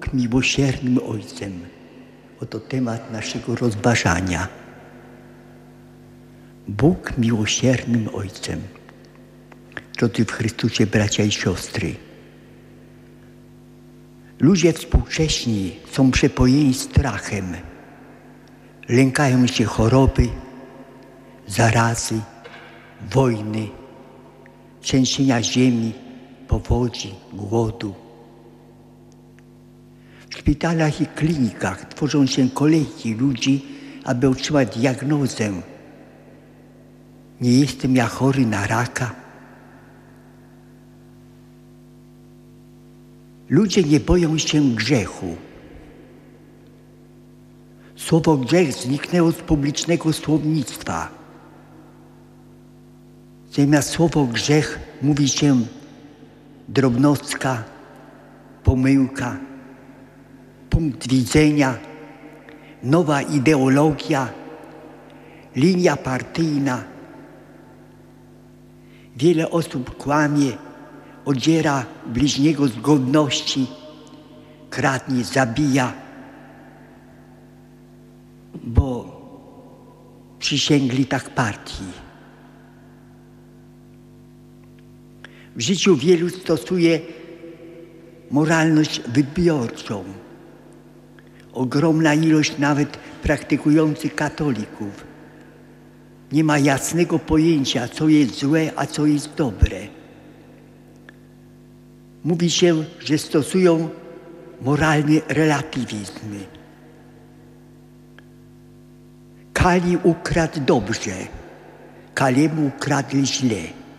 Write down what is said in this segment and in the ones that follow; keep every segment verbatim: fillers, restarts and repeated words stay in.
Bóg miłosiernym Ojcem. Oto temat naszego rozważania. Bóg miłosiernym Ojcem. Drodzy w Chrystusie bracia i siostry, ludzie współcześni są przepojeni strachem. Lękają się choroby, zarazy, wojny, trzęsienia ziemi, powodzi, głodu. W szpitalach i klinikach tworzą się kolejki ludzi, aby otrzymać diagnozę. Nie jestem ja chory na raka. Ludzie nie boją się grzechu. Słowo grzech zniknęło z publicznego słownictwa. Zamiast słowo grzech mówi się drobnostka, pomyłka, punkt widzenia, nowa ideologia, linia partyjna. Wiele osób kłamie, odziera bliźniego z godności, kradnie, zabija, bo przysięgli tak partii. W życiu wielu stosuje moralność wybiorczą. Ogromna ilość nawet praktykujących katolików nie ma jasnego pojęcia, co jest złe, a co jest dobre. Mówi się, że stosują moralny relatywizm. Kali ukradł dobrze, Kalemu ukradli źle.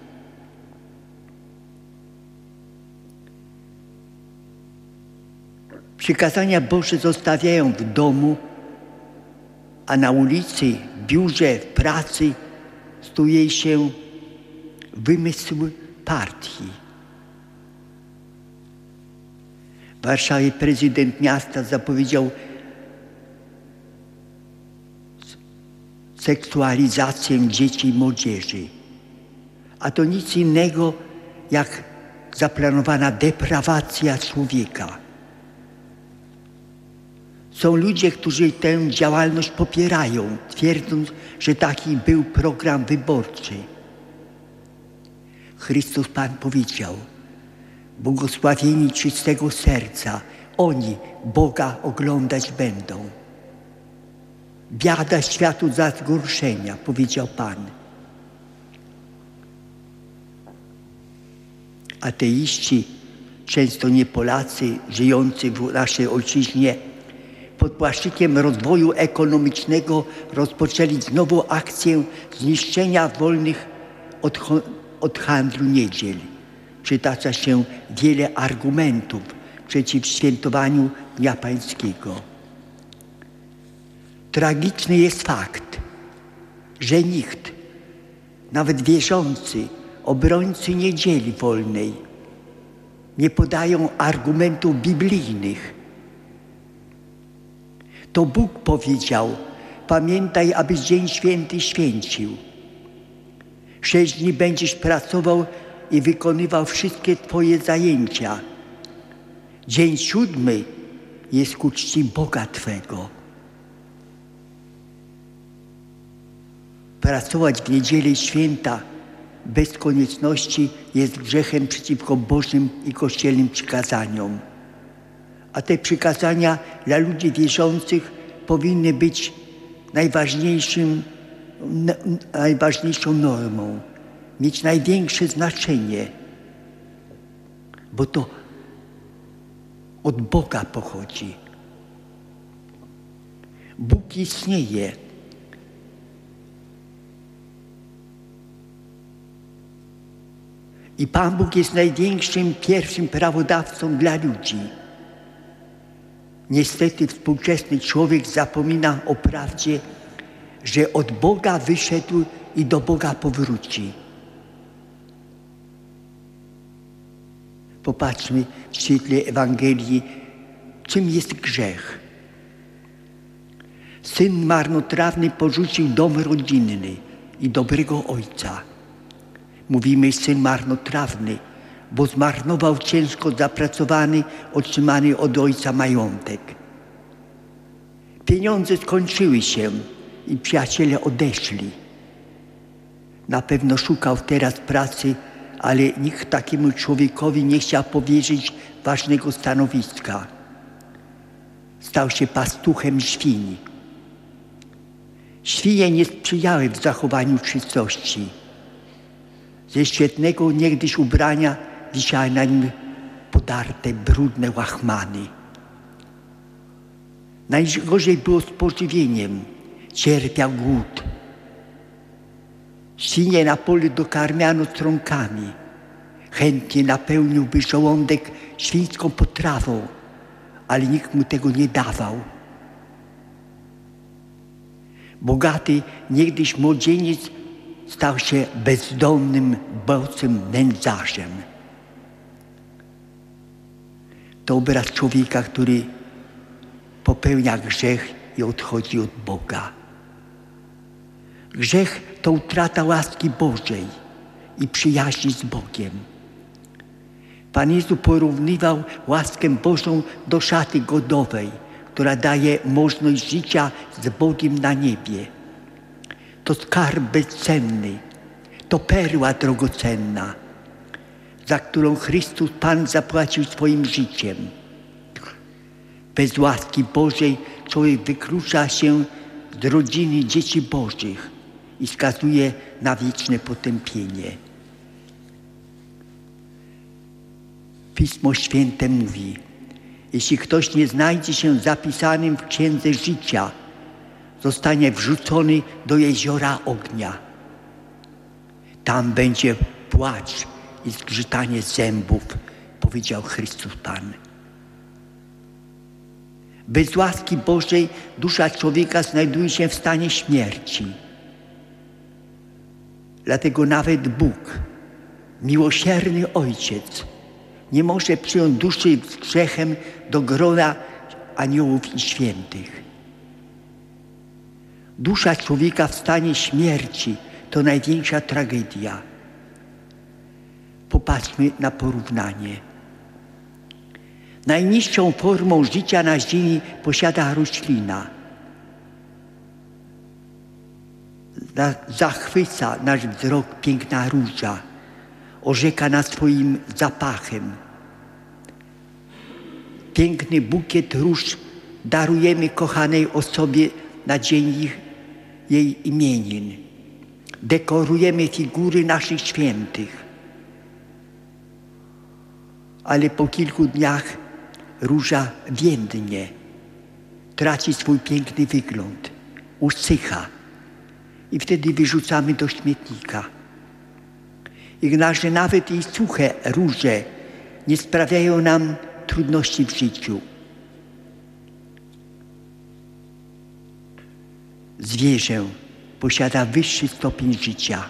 Przykazania Boże zostawiają w domu, a na ulicy, w biurze, w pracy stuje się wymysł partii. W Warszawie prezydent miasta zapowiedział seksualizację dzieci i młodzieży. A to nic innego jak zaplanowana deprawacja człowieka. Są ludzie, którzy tę działalność popierają, twierdząc, że taki był program wyborczy. Chrystus Pan powiedział: błogosławieni czystego serca, oni Boga oglądać będą. Biada światu za zgorszenia, powiedział Pan. Ateiści, często nie Polacy, żyjący w naszej ojczyźnie, pod płaszczykiem rozwoju ekonomicznego rozpoczęli znowu akcję zniszczenia wolnych od, od handlu niedziel. Przytacza się wiele argumentów przeciw świętowaniu Dnia Pańskiego. Tragiczny jest fakt, że nikt, nawet wierzący, obrońcy niedzieli wolnej, nie podają argumentów biblijnych. To Bóg powiedział: pamiętaj, abyś dzień święty święcił. Sześć dni będziesz pracował i wykonywał wszystkie twoje zajęcia. Dzień siódmy jest ku czci Boga twego. Pracować w niedzielę święta bez konieczności jest grzechem przeciwko Bożym i kościelnym przykazaniom. A te przykazania dla ludzi wierzących powinny być najważniejszym, najważniejszą normą, mieć największe znaczenie, bo to od Boga pochodzi. Bóg istnieje. I Pan Bóg jest największym, pierwszym prawodawcą dla ludzi. Niestety współczesny człowiek zapomina o prawdzie, że od Boga wyszedł i do Boga powróci. Popatrzmy w świetle Ewangelii, czym jest grzech. Syn marnotrawny porzucił dom rodzinny i dobrego ojca. Mówimy syn marnotrawny, bo zmarnował ciężko zapracowany, otrzymany od ojca majątek. Pieniądze skończyły się i przyjaciele odeszli. Na pewno szukał teraz pracy, ale nikt takiemu człowiekowi nie chciał powierzyć ważnego stanowiska. Stał się pastuchem świń. Świnie nie sprzyjały w zachowaniu czystości. Ze świetnego niegdyś ubrania wisiały na nim podarte, brudne łachmany. Najgorzej było z pożywieniem. Cierpiał głód. Świnie na polu dokarmiano trąkami. Chętnie napełniłby żołądek świńską potrawą, ale nikt mu tego nie dawał. Bogaty, niegdyś młodzieniec stał się bezdomnym, bosym nędzarzem. To obraz człowieka, który popełnia grzech i odchodzi od Boga. Grzech to utrata łaski Bożej i przyjaźni z Bogiem. Pan Jezus porównywał łaskę Bożą do szaty godowej, która daje możliwość życia z Bogiem na niebie. To skarb bezcenny, to perła drogocenna, za którą Chrystus Pan zapłacił swoim życiem. Bez łaski Bożej człowiek wyklucza się z rodziny dzieci Bożych i skazuje na wieczne potępienie. Pismo Święte mówi: jeśli ktoś nie znajdzie się zapisanym w Księdze Życia, zostanie wrzucony do jeziora ognia. Tam będzie płacz i zgrzytanie zębów, powiedział Chrystus Pan. Bez łaski Bożej dusza człowieka znajduje się w stanie śmierci. Dlatego nawet Bóg, miłosierny Ojciec, nie może przyjąć duszy z grzechem do grona aniołów i świętych. Dusza człowieka w stanie śmierci to największa tragedia. Popatrzmy na porównanie. Najniższą formą życia na ziemi posiada roślina. Zachwyca nasz wzrok piękna róża, orzeka nas swoim zapachem. Piękny bukiet róż darujemy kochanej osobie na dzień ich, jej imienin. Dekorujemy figury naszych świętych. Ale po kilku dniach róża więdnie, traci swój piękny wygląd, usycha i wtedy wyrzucamy do śmietnika. Jednakże nawet i suche róże nie sprawiają nam trudności w życiu. Zwierzę posiada wyższy stopień życia.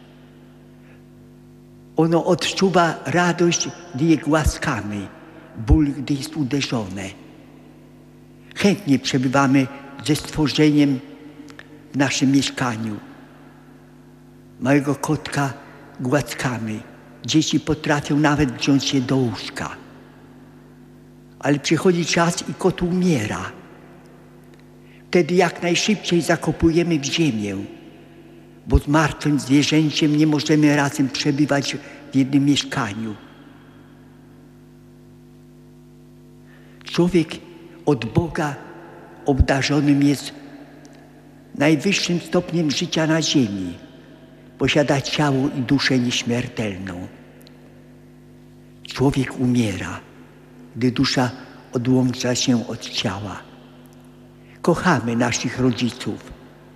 Ono odczuwa radość, gdy je głaskamy, ból, gdy jest uderzone. Chętnie przebywamy ze stworzeniem w naszym mieszkaniu. Małego kotka głaskamy. Dzieci potrafią nawet wziąć się do łóżka. Ale przychodzi czas i kot umiera. Wtedy jak najszybciej zakopujemy w ziemię, bo z martwym zwierzęciem nie możemy razem przebywać w jednym mieszkaniu. Człowiek od Boga obdarzonym jest najwyższym stopniem życia na ziemi. Posiada ciało i duszę nieśmiertelną. Człowiek umiera, gdy dusza odłącza się od ciała. Kochamy naszych rodziców,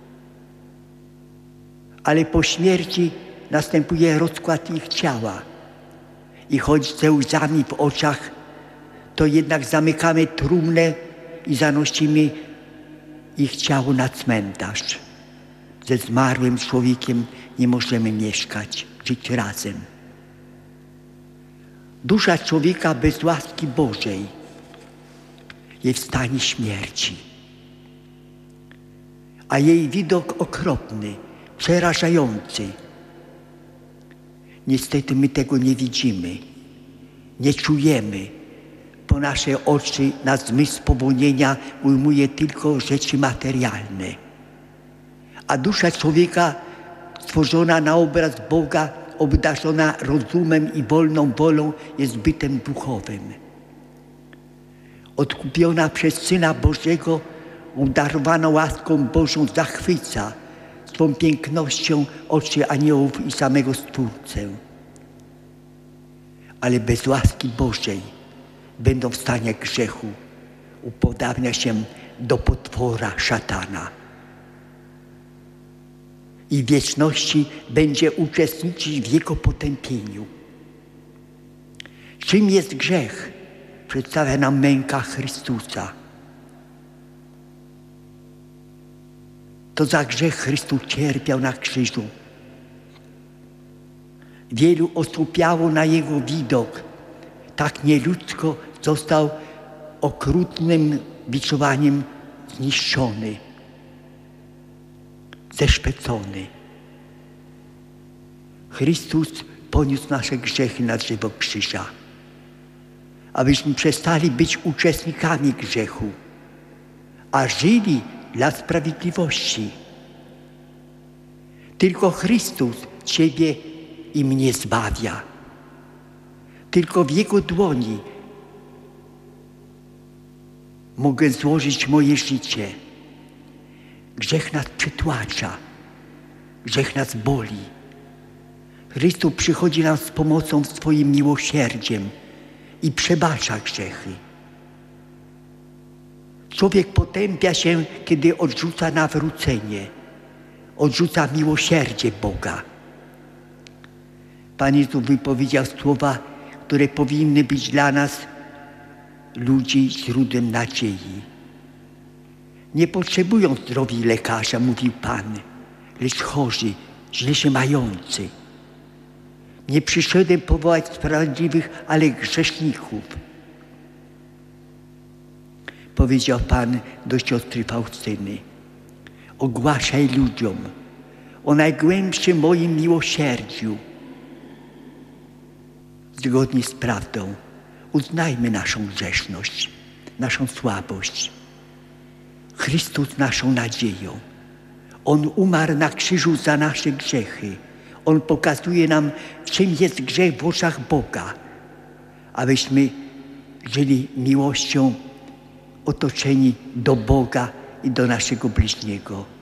ale po śmierci następuje rozkład ich ciała i choć ze łzami w oczach, to jednak zamykamy trumnę i zanosimy ich ciało na cmentarz. Ze zmarłym człowiekiem nie możemy mieszkać, żyć razem. Dusza człowieka bez łaski Bożej jest w stanie śmierci, a jej widok okropny, przerażający. Niestety my tego nie widzimy, nie czujemy, bo nasze oczy na zmysł powonienia ujmuje tylko rzeczy materialne. A dusza człowieka stworzona na obraz Boga, obdarzona rozumem i wolną wolą jest bytem duchowym. Odkupiona przez Syna Bożego, udarowana łaską Bożą zachwyca swą pięknością oczy aniołów i samego Stwórcę. Ale bez łaski Bożej będą w stanie grzechu, upodabnia się do potwora szatana. I w wieczności będzie uczestniczyć w jego potępieniu. Czym jest grzech? Przedstawia nam męka Chrystusa. To za grzech Chrystus cierpiał na krzyżu. Wielu osłupiało na Jego widok. Tak nieludzko został okrutnym biczowaniem zniszczony, zeszpecony. Chrystus poniósł nasze grzechy na drzewo krzyża, abyśmy przestali być uczestnikami grzechu, a żyli dla sprawiedliwości. Tylko Chrystus Ciebie i mnie zbawia. Tylko w Jego dłoni mogę złożyć moje życie. Grzech nas przytłacza, grzech nas boli. Chrystus przychodzi nam z pomocą swoim miłosierdziem i przebacza grzechy. Człowiek potępia się, kiedy odrzuca nawrócenie, odrzuca miłosierdzie Boga. Pan Jezus wypowiedział słowa, które powinny być dla nas, ludzi, źródłem nadziei. Nie potrzebują zdrowi lekarza, mówił Pan, lecz chorzy, źle się mający. Nie przyszedłem powołać sprawiedliwych, ale grzeszników. Powiedział Pan do siostry Faustyny: ogłaszaj ludziom o najgłębszym moim miłosierdziu. Zgodnie z prawdą uznajmy naszą grzeszność, naszą słabość. Chrystus naszą nadzieją. On umarł na krzyżu za nasze grzechy. On pokazuje nam, czym jest grzech w oczach Boga, abyśmy żyli miłością, otoczeni do Boga i do naszego bliźniego.